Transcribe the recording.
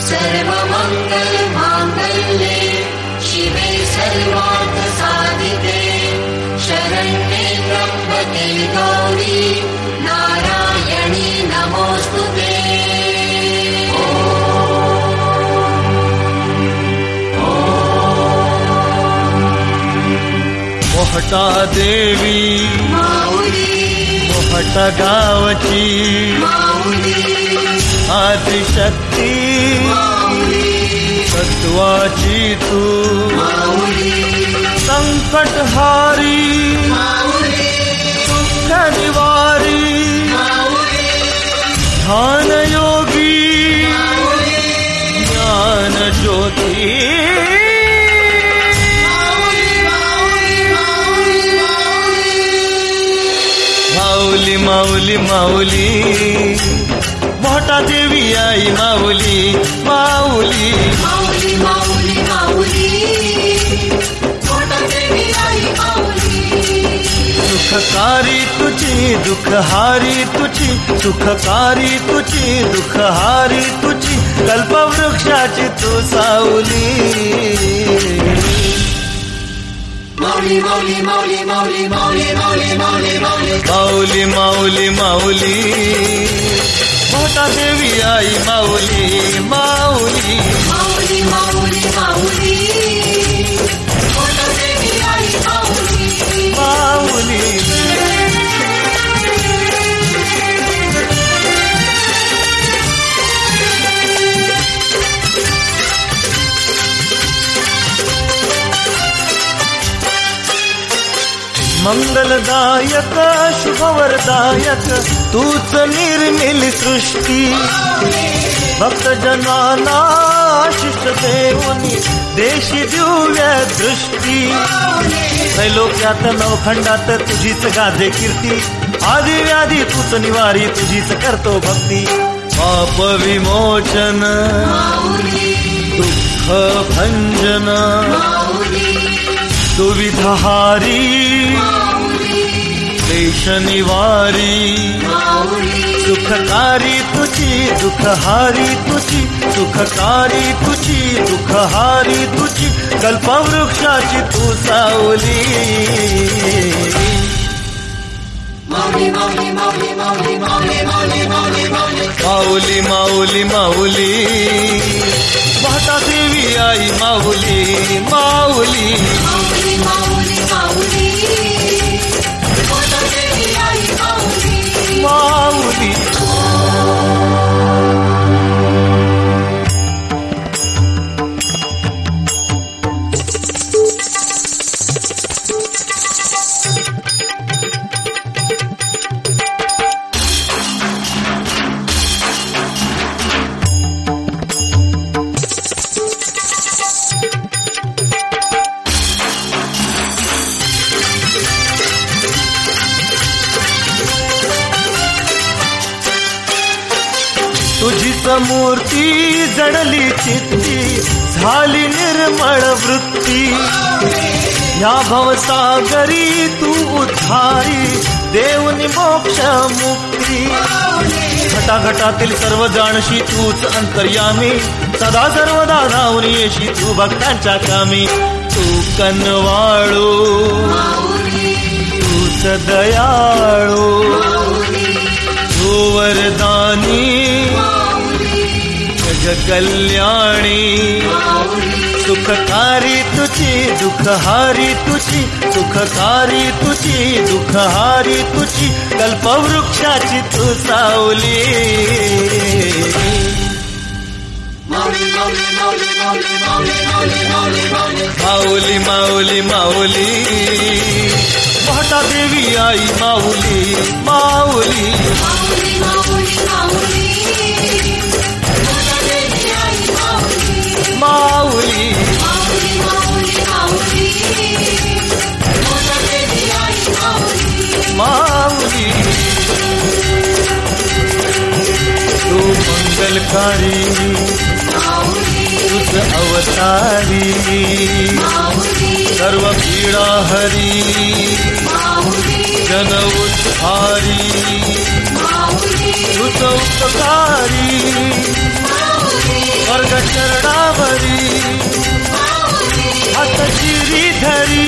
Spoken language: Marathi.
सर्वमङ्गलमाङ्गल्ये शिवे सर्वार्थसाधिके शरण्ये त्र्यम्बके गौरी नारायणी नमोऽस्तुते। मोहटा देवी मोहटा गावची आदिशक्ती सत्वाची तू संकटहारी दुःख निवारी ध्यान योगी ज्ञान ज्योती माऊली माऊली माऊली मोहटा देवी आई माऊली माऊली माऊली माऊली माऊली मोहटा देवी आई माऊली। सुखकारी तुझी दुःखहारी तुझी सुखकारी तुझी दुःखहारी तुझी कल्पवृक्षाची तू सावली। माऊली माऊली माऊली माऊली माऊली माऊली माऊली माऊली माऊली माऊली माऊली मोहटा देवी आई माऊली माऊली माऊली माऊली माऊली मोहटा देवी आई माऊली माऊली। मंगलदायक शुभवरदायक तूच निर्मिल सृष्टी भक्त जनाना आशिष देऊनी देशी दिव्य दृष्टी त्रैलोक्यात नवखंडात तुझीच गाजे कीर्ती आदि व्याधी तूच निवारी तुझीच करतो भक्ती पाप विमोचन दुःख भंजन दुविधाहारी क्लेश निवारी सुखकारी तुझी दुःखहारी तुझी सुखकारी तुझी दुःखहारी तुझी कल्पवृक्षाची तू सावली। माऊली माऊली माऊली माऊली माऊली माऊली माऊली माऊली माऊली माऊली मोहटा देवी आई माऊली माऊली माऊली माऊली माऊली मोहटा देवी आई माऊली माऊली। तुझीच मूर्ती जडली चित्ती झाली निर्मळ वृत्ती या भवसागरी तू उद्धारी देऊनी मोक्ष मुक्ती घटाघटातील सर्व जाणशी तूच अंतर्यामी सदा सर्वदा धावून येशी तू भक्तांच्या कामी तू कनवाळू तूच दयाळू तू वरदानी जग कल्याणी सुखकारी तुझी दुःखहारी तुझी सुखकारी तुझी दुःखहारी तुझी कल्पवृक्षाची तू सावली। माऊली माऊली माऊली माऊली माऊली माऊली माऊली माऊली माऊली माऊली मोहटा देवी आई माऊली माऊली माऊली माऊली माऊली मोहटा देवी आई माऊली माऊली माऊली माऊली माऊली मोहटा देवी आई माऊली माऊली। तू मंगलकारी तुझ अवतारी सर्व पीडा हरी जन उद्धारी तुझ उपकारी वर्ग चरणावरी हात श्रीधरी